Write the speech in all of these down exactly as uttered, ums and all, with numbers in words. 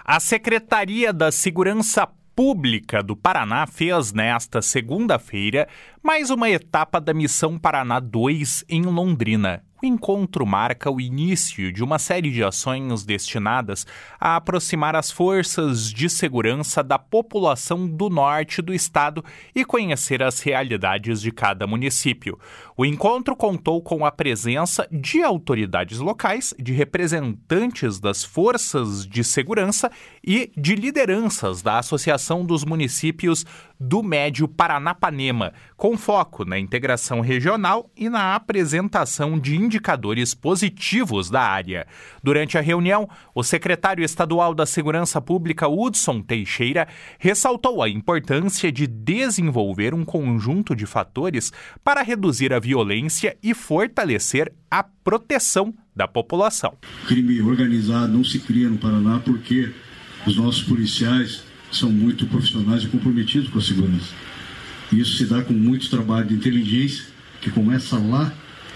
A Secretaria da Segurança Pública do Paraná fez nesta segunda-feira mais uma etapa da Missão Paraná dois em Londrina. O encontro marca o início de uma série de ações destinadas a aproximar as forças de segurança da população do norte do estado e conhecer as realidades de cada município. O encontro contou com a presença de autoridades locais, de representantes das forças de segurança e de lideranças da Associação dos Municípios do Médio Paranapanema, com foco na integração regional e na apresentação de indicadores positivos da área. Durante a reunião, o secretário estadual da Segurança Pública, Hudson Teixeira, ressaltou a importância de desenvolver um conjunto de fatores para reduzir a violência e fortalecer a proteção da população. O crime organizado não se cria no Paraná porque os nossos policiais são muito profissionais e comprometidos com a segurança. Isso se dá com muito trabalho de inteligência, que começa lá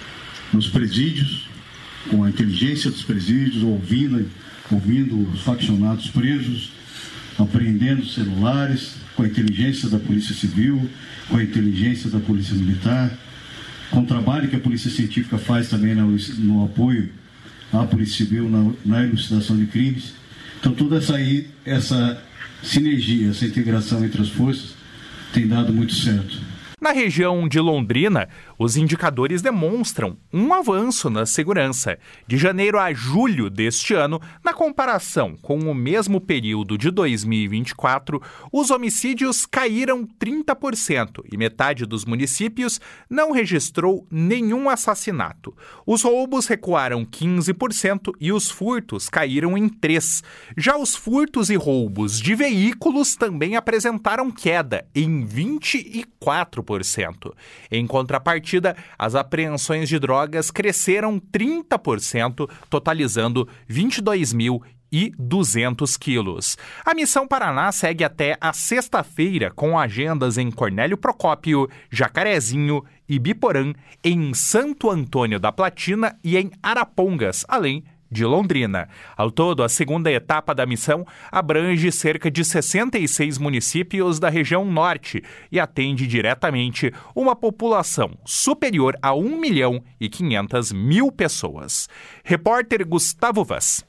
nos presídios, com a inteligência dos presídios, ouvindo, ouvindo os faccionados presos, apreendendo celulares, com a inteligência da Polícia Civil, com a inteligência da Polícia Militar, com o trabalho que a Polícia Científica faz também no, no apoio à Polícia Civil na, na elucidação de crimes. Então toda essa, essa sinergia, essa integração entre as forças tem dado muito certo. Na região de Londrina, os indicadores demonstram um avanço na segurança. De janeiro a julho deste ano, na comparação com o mesmo período de dois mil e vinte e quatro, os homicídios caíram trinta por cento e metade dos municípios não registrou nenhum assassinato. Os roubos recuaram quinze por cento e os furtos caíram em três por cento. Já os furtos e roubos de veículos também apresentaram queda em vinte e quatro por cento. Em contrapartida, as apreensões de drogas cresceram trinta por cento, totalizando vinte e dois mil e duzentos quilos. A Missão Paraná segue até a sexta-feira com agendas em Cornélio Procópio, Jacarezinho, Ibiporã, em Santo Antônio da Platina e em Arapongas, além de Londrina. Ao todo, a segunda etapa da missão abrange cerca de sessenta e seis municípios da região norte e atende diretamente uma população superior a um milhão e quinhentas mil pessoas. Repórter Gustavo Vaz.